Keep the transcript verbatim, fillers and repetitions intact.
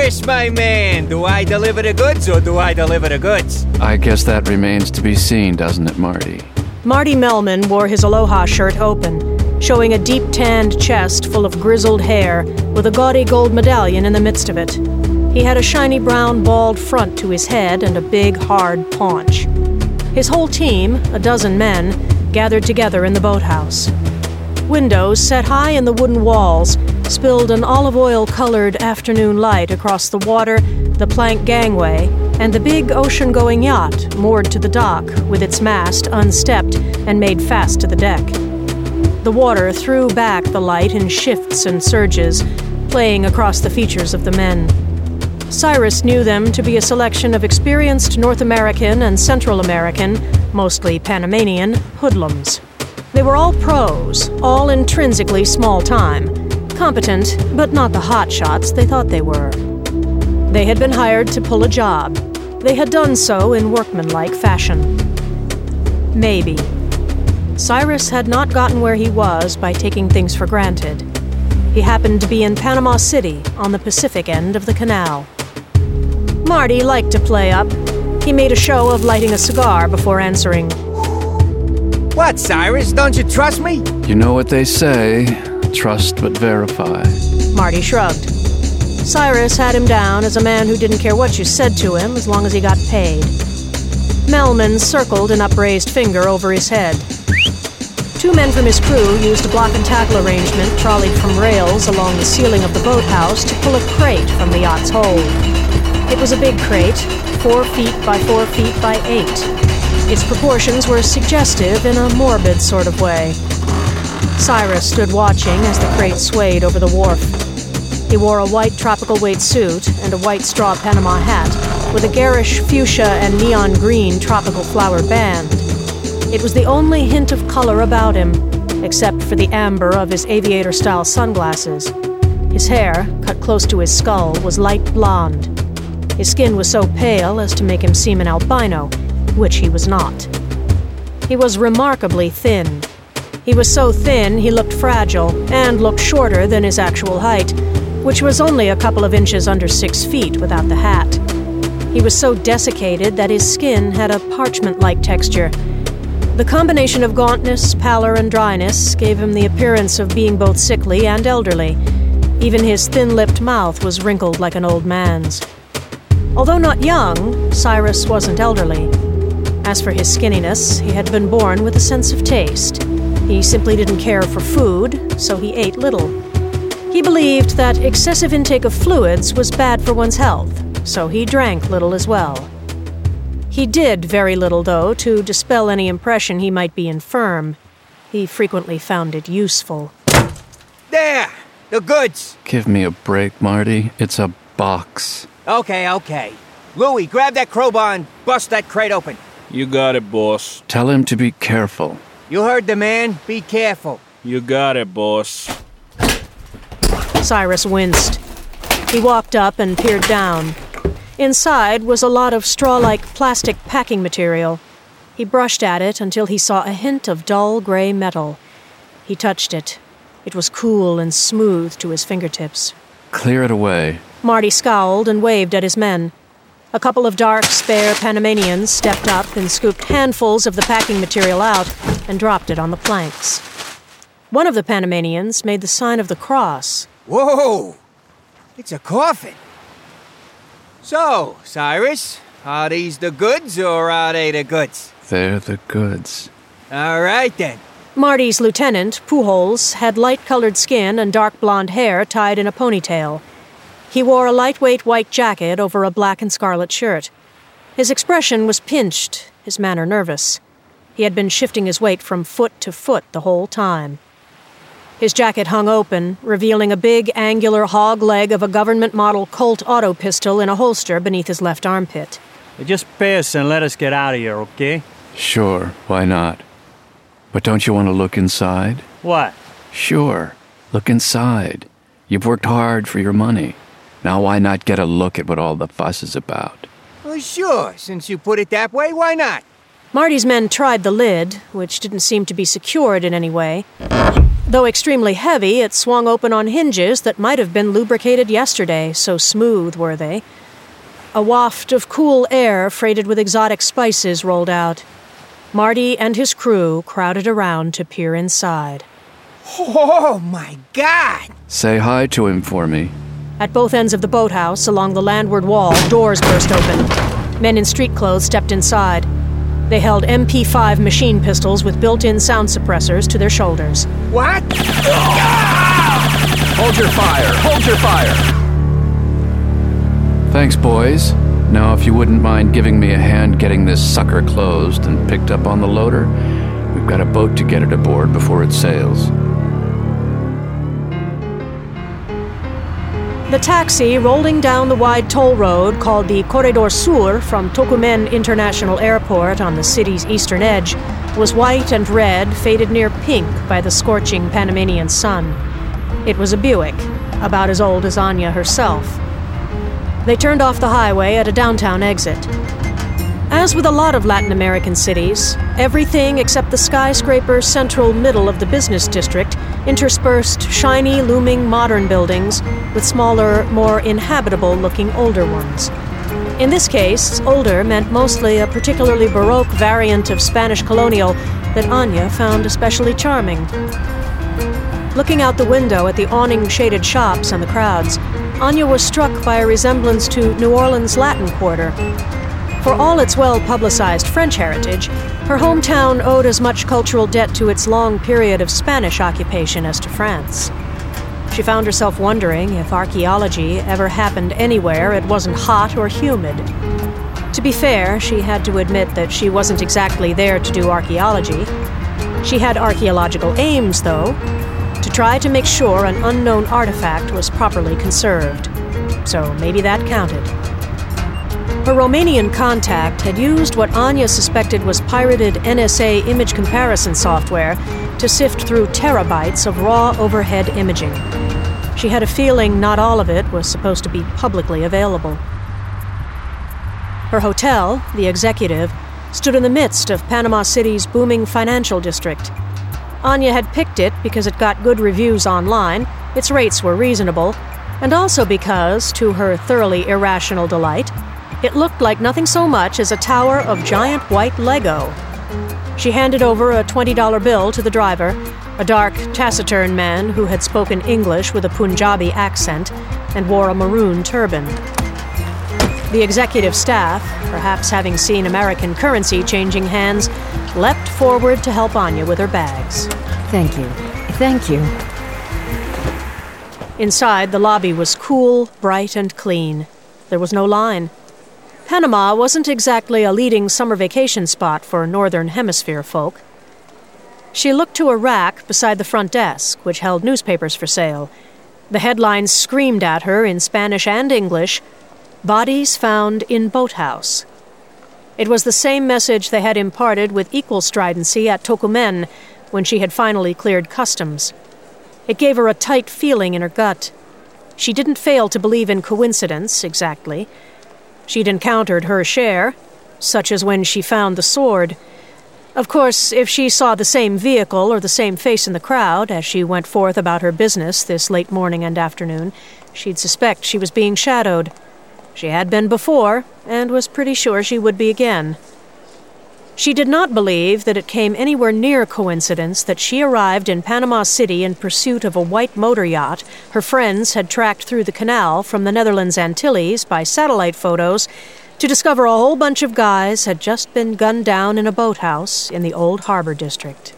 Cyrus, my man, do I deliver the goods or do I deliver the goods? I guess that remains to be seen, doesn't it, Marty? Marty Melman wore his Aloha shirt open, showing a deep-tanned chest full of grizzled hair with a gaudy gold medallion in the midst of it. He had a shiny brown bald front to his head and a big, hard paunch. His whole team, a dozen men, gathered together in the boathouse. Windows set high in the wooden walls spilled an olive oil-colored afternoon light across the water, the plank gangway, and the big ocean-going yacht moored to the dock with its mast unstepped and made fast to the deck. The water threw back the light in shifts and surges, playing across the features of the men. Cyrus knew them to be a selection of experienced North American and Central American, mostly Panamanian, hoodlums. They were all pros, all intrinsically small-time, competent, but not the hotshots they thought they were. They had been hired to pull a job. They had done so in workmanlike fashion. Maybe. Cyrus had not gotten where he was by taking things for granted. He happened to be in Panama City, on the Pacific end of the canal. Marty liked to play up. He made a show of lighting a cigar before answering. What, Cyrus? Don't you trust me? You know what they say, trust but verify. Marty shrugged. Cyrus had him down as a man who didn't care what you said to him as long as he got paid. Melman circled an upraised finger over his head. Two men from his crew used a block and tackle arrangement trolleyed from rails along the ceiling of the boathouse to pull a crate from the yacht's hold. It was a big crate, four feet by four feet by eight. Its proportions were suggestive in a morbid sort of way. Cyrus stood watching as the crate swayed over the wharf. He wore a white tropical weight suit and a white straw Panama hat with a garish fuchsia and neon green tropical flower band. It was the only hint of color about him, except for the amber of his aviator-style sunglasses. His hair, cut close to his skull, was light blonde. His skin was so pale as to make him seem an albino, which he was not. He was remarkably thin. He was so thin he looked fragile and looked shorter than his actual height, which was only a couple of inches under six feet without the hat. He was so desiccated that his skin had a parchment-like texture. The combination of gauntness, pallor, and dryness gave him the appearance of being both sickly and elderly. Even his thin-lipped mouth was wrinkled like an old man's. Although not young, Cyrus wasn't elderly. As for his skinniness, he had been born with a sense of taste. He simply didn't care for food, so he ate little. He believed that excessive intake of fluids was bad for one's health, so he drank little as well. He did very little, though, to dispel any impression he might be infirm. He frequently found it useful. There! The goods! Give me a break, Marty. It's a box. Okay, okay. Louie, grab that crowbar and bust that crate open. You got it, boss. Tell him to be careful. You heard the man. Be careful. You got it, boss. Cyrus winced. He walked up and peered down. Inside was a lot of straw-like plastic packing material. He brushed at it until he saw a hint of dull gray metal. He touched it. It was cool and smooth to his fingertips. Clear it away. Marty scowled and waved at his men. A couple of dark, spare Panamanians stepped up and scooped handfuls of the packing material out and dropped it on the planks. One of the Panamanians made the sign of the cross. Whoa! It's a coffin. So, Cyrus, are these the goods or are they the goods? They're the goods. All right, then. Marty's lieutenant, Pujols, had light-colored skin and dark blonde hair tied in a ponytail. He wore a lightweight white jacket over a black and scarlet shirt. His expression was pinched, his manner nervous. He had been shifting his weight from foot to foot the whole time. His jacket hung open, revealing a big, angular hog leg of a government-model Colt auto pistol in a holster beneath his left armpit. Just piss and let us get out of here, okay? Sure, why not? But don't you want to look inside? What? Sure, look inside. You've worked hard for your money. Now why not get a look at what all the fuss is about? Well, sure, since you put it that way, why not? Marty's men tried the lid, which didn't seem to be secured in any way. Though extremely heavy, it swung open on hinges that might have been lubricated yesterday, so smooth were they. A waft of cool air freighted with exotic spices rolled out. Marty and his crew crowded around to peer inside. Oh, my God! Say hi to him for me. At both ends of the boathouse, along the landward wall, doors burst open. Men in street clothes stepped inside. They held M P five machine pistols with built-in sound suppressors to their shoulders. What? Hold your fire! Hold your fire! Thanks, boys. Now, if you wouldn't mind giving me a hand getting this sucker closed and picked up on the loader, we've got a boat to get it aboard before it sails. The taxi rolling down the wide toll road called the Corredor Sur from Tocumen International Airport on the city's eastern edge was white and red, faded near pink by the scorching Panamanian sun. It was a Buick, about as old as Anya herself. They turned off the highway at a downtown exit. As with a lot of Latin American cities, everything except the skyscraper central middle of the business district interspersed shiny, looming modern buildings with smaller, more inhabitable-looking older ones. In this case, older meant mostly a particularly Baroque variant of Spanish colonial that Anya found especially charming. Looking out the window at the awning-shaded shops and the crowds, Anya was struck by a resemblance to New Orleans' Latin Quarter. For all its well-publicized French heritage, her hometown owed as much cultural debt to its long period of Spanish occupation as to France. She found herself wondering if archaeology ever happened anywhere it wasn't hot or humid. To be fair, she had to admit that she wasn't exactly there to do archaeology. She had archaeological aims, though, to try to make sure an unknown artifact was properly conserved. So maybe that counted. Her Romanian contact had used what Anya suspected was pirated N S A image comparison software to sift through terabytes of raw overhead imaging. She had a feeling not all of it was supposed to be publicly available. Her hotel, the Executive, stood in the midst of Panama City's booming financial district. Anya had picked it because it got good reviews online, its rates were reasonable, and also because, to her thoroughly irrational delight, it looked like nothing so much as a tower of giant white Lego. She handed over a twenty dollar bill to the driver, a dark, taciturn man who had spoken English with a Punjabi accent and wore a maroon turban. The executive staff, perhaps having seen American currency changing hands, leapt forward to help Anya with her bags. Thank you. Thank you. Inside, the lobby was cool, bright, and clean. There was no line. Panama wasn't exactly a leading summer vacation spot for Northern Hemisphere folk. She looked to a rack beside the front desk, which held newspapers for sale. The headlines screamed at her in Spanish and English, "Bodies found in boathouse." It was the same message they had imparted with equal stridency at Tocumen when she had finally cleared customs. It gave her a tight feeling in her gut. She didn't fail to believe in coincidence, exactly. She'd encountered her share, such as when she found the sword. Of course, if she saw the same vehicle or the same face in the crowd as she went forth about her business this late morning and afternoon, she'd suspect she was being shadowed. She had been before, and was pretty sure she would be again. She did not believe that it came anywhere near coincidence that she arrived in Panama City in pursuit of a white motor yacht her friends had tracked through the canal from the Netherlands Antilles by satellite photos to discover a whole bunch of guys had just been gunned down in a boathouse in the Old Harbor District.